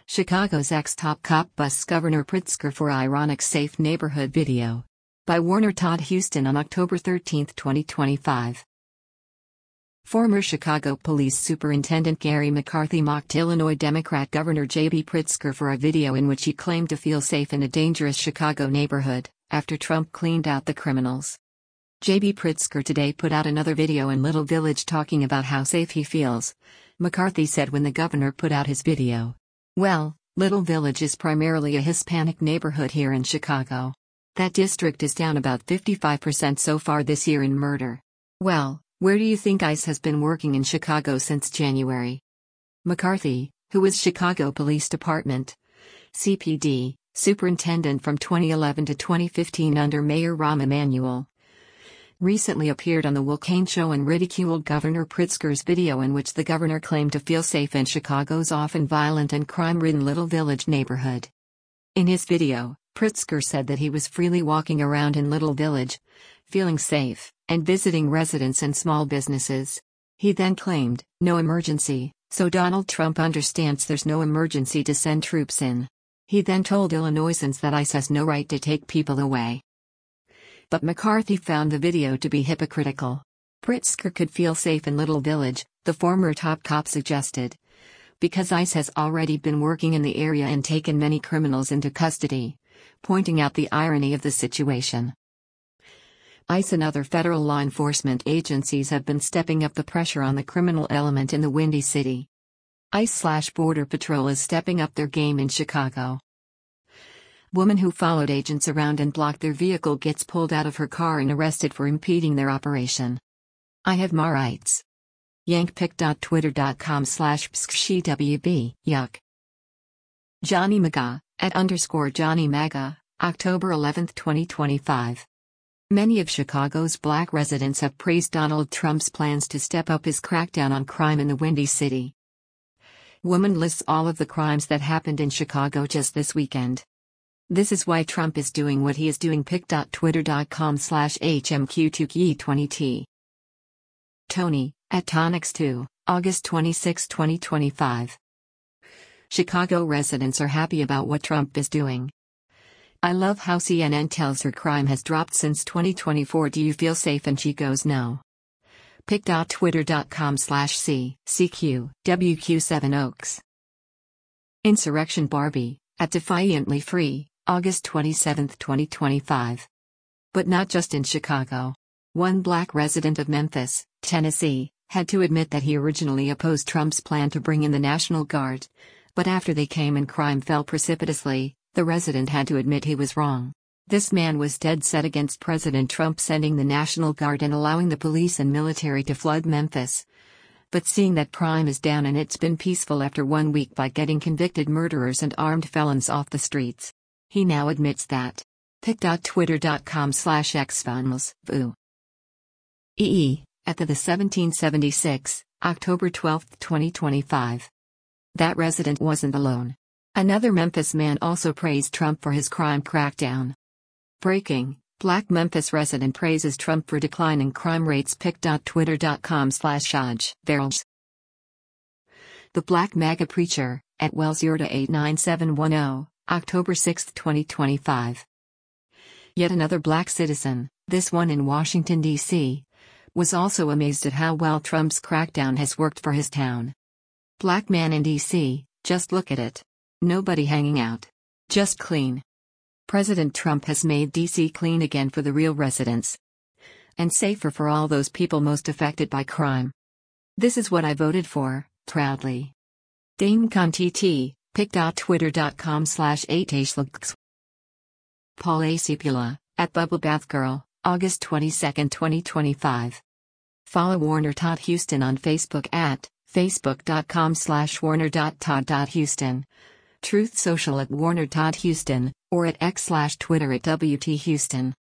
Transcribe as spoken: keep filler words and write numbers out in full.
Chicago's ex-top cop busts Governor Pritzker for ironic safe neighborhood video. By Warner Todd Huston on October thirteenth, twenty twenty-five. Former Chicago Police Superintendent Gary McCarthy mocked Illinois Democrat Governor J B Pritzker for a video in which he claimed to feel safe in a dangerous Chicago neighborhood, after Trump cleaned out the criminals. J B Pritzker today put out another video in Little Village talking about how safe he feels, McCarthy said when the governor put out his video. Well, Little Village is primarily a Hispanic neighborhood here in Chicago. That district is down about fifty-five percent so far this year in murder. Well, where do you think ICE has been working in Chicago since January? McCarthy, who was Chicago Police Department C P D superintendent from twenty eleven to twenty fifteen under Mayor Rahm Emanuel, recently appeared on The Will Cain Show and ridiculed Governor Pritzker's video in which the governor claimed to feel safe in Chicago's often violent and crime-ridden Little Village neighborhood. In his video, Pritzker said that he was freely walking around in Little Village, feeling safe, and visiting residents and small businesses. He then claimed, "No emergency, so Donald Trump understands there's no emergency to send troops in." He then told Illinoisans that ICE has no right to take people away. But McCarthy found the video to be hypocritical. Pritzker could feel safe in Little Village, the former top cop suggested, because ICE has already been working in the area and taken many criminals into custody, pointing out the irony of the situation. ICE and other federal law enforcement agencies have been stepping up the pressure on the criminal element in the Windy City. ICE/Border Patrol is stepping up their game in Chicago. Woman who followed agents around and blocked their vehicle gets pulled out of her car and arrested for impeding their operation. I have my rights. yankpic dot twitter dot com slash pskshwb, yuck. Johnny MAGA, at underscore Johnny MAGA, October eleventh, twenty twenty-five. Many of Chicago's black residents have praised Donald Trump's plans to step up his crackdown on crime in the Windy City. Woman lists all of the crimes that happened in Chicago just this weekend. This is why Trump is doing what he is doing. pic dot twitter dot com slash h m q two e twenty t. Tony, at Tonix two, August twenty-sixth, twenty twenty-five. Chicago residents are happy about what Trump is doing. I love how C N N tells her crime has dropped since twenty twenty-four. Do you feel safe? And she goes no. pic dot twitter dot com slash c c q w q seven Oaks. Insurrection Barbie, at Defiantly Free, August twenty-seventh, twenty twenty-five. But not just in Chicago. One black resident of Memphis, Tennessee, had to admit that he originally opposed Trump's plan to bring in the National Guard. But after they came and crime fell precipitously, the resident had to admit he was wrong. This man was dead set against President Trump sending the National Guard and allowing the police and military to flood Memphis. But seeing that crime is down and it's been peaceful after one week by getting convicted murderers and armed felons off the streets, he now admits that. pic dot twitter dot com slash xfunnels, boo. E E, at the, the seventeen seventy-six, October twelfth, twenty twenty-five. That resident wasn't alone. Another Memphis man also praised Trump for his crime crackdown. Breaking, black Memphis resident praises Trump for declining crime rates. pic dot twitter dot com slash Shaj Verls. The Black MAGA Preacher, at Wells Yurda eight nine seven one zero, October sixth, twenty twenty-five. Yet another black citizen, this one in Washington, D C, was also amazed at how well Trump's crackdown has worked for his town. Black man in D C, just look at it. Nobody hanging out. Just clean. President Trump has made D C clean again for the real residents. And safer for all those people most affected by crime. This is what I voted for, proudly. Dame Contiti, pic dot twitter dot com slash eight ashlux. Paul A. Cipula, at Bubble Bath Girl, August twenty-second, twenty twenty-five. Follow Warner Todd Huston on Facebook at facebook dot com slash warner dot todd dot houston. Truth Social at Warner Todd Huston, or at X slash Twitter at W T Houston.